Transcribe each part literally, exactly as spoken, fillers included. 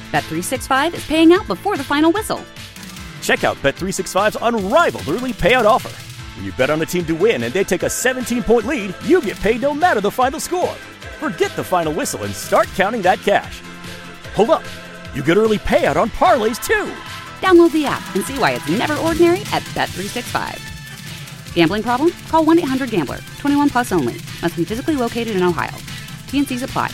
Bet three sixty-five is paying out before the final whistle. Check out Bet three sixty-five's unrivaled early payout offer. When you bet on a team to win and they take a seventeen-point lead, you get paid no matter the final score. Forget the final whistle and start counting that cash. Hold up. You get early payout on parlays, too. Download the app and see why it's never ordinary at Bet three sixty-five. Gambling problem? Call one eight hundred gambler. twenty-one plus only. Must be physically located in Ohio. T N Cs apply.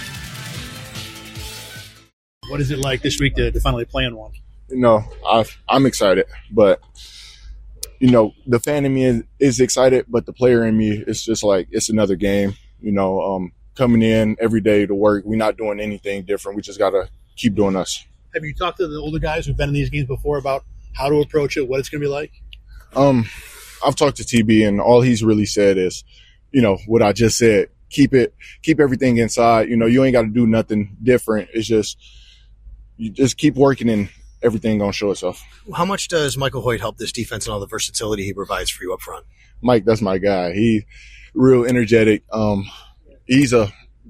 What is it like this week to, to finally play in one? You know, I've, I'm excited, but, you know, the fan in me is, is excited, but the player in me is just like, it's another game. You know, um, coming in every day to work, we're not doing anything different. We just got to keep doing us. Have you talked to the older guys who've been in these games before about how to approach it, what it's going to be like? Um, I've talked to T B, and all he's really said is, you know, what I just said. Keep it, keep everything inside. You know, you ain't got to do nothing different. It's just, you just keep working and everything going to show itself. How much does Michael Hoyt help this defense and all the versatility he provides for you up front? Mike, that's my guy. He real energetic. Um, he's a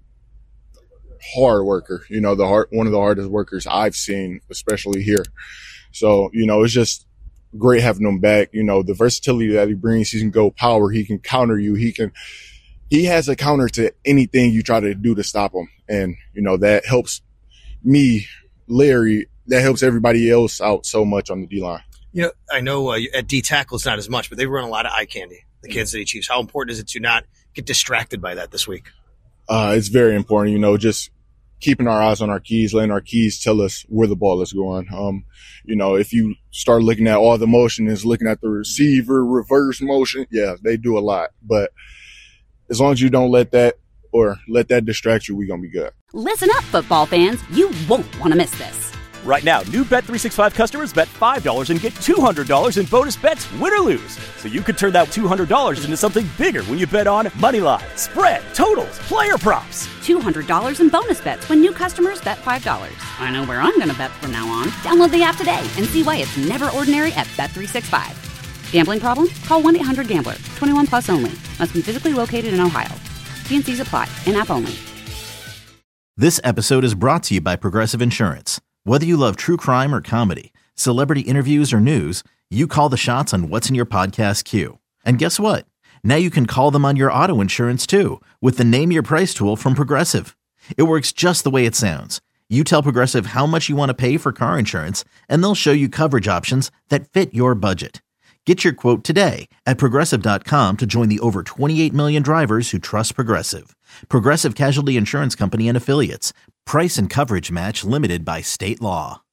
hard worker, you know, the hard, one of the hardest workers I've seen, especially here. So, you know, it's just great having him back. You know, the versatility that he brings, he can go power, he can counter you, he can, he has a counter to anything you try to do to stop him. And, you know, that helps me, Larry, that helps everybody else out so much on the D-line. You know, I know uh, at D-tackle it's not as much, but they run a lot of eye candy, the Kansas City Chiefs. How important is it to not get distracted by that this week? Uh, it's very important, you know, just keeping our eyes on our keys, letting our keys tell us where the ball is going. Um, you know, if you start looking at all the motion is looking at the receiver, reverse motion, yeah, they do a lot. But as long as you don't let that or let that distract you, we're going to be good. Listen up, football fans. You won't want to miss this. Right now, new Bet three sixty-five customers bet five dollars and get two hundred dollars in bonus bets, win or lose. So you could turn that two hundred dollars into something bigger when you bet on money line, spread, totals, player props. two hundred dollars in bonus bets when new customers bet five dollars. I know where I'm going to bet from now on. Download the app today and see why it's never ordinary at Bet three sixty-five. Gambling problem? Call one eight hundred gambler. twenty-one plus only. Must be physically located in Ohio. T N Cs apply. In-app only. This episode is brought to you by Progressive Insurance. Whether you love true crime or comedy, celebrity interviews or news, you call the shots on what's in your podcast queue. And guess what? Now you can call them on your auto insurance too with the Name Your Price tool from Progressive. It works just the way it sounds. You tell Progressive how much you want to pay for car insurance, and they'll show you coverage options that fit your budget. Get your quote today at Progressive dot com to join the over twenty-eight million drivers who trust Progressive. Progressive Casualty Insurance Company and Affiliates. Price and coverage match limited by state law.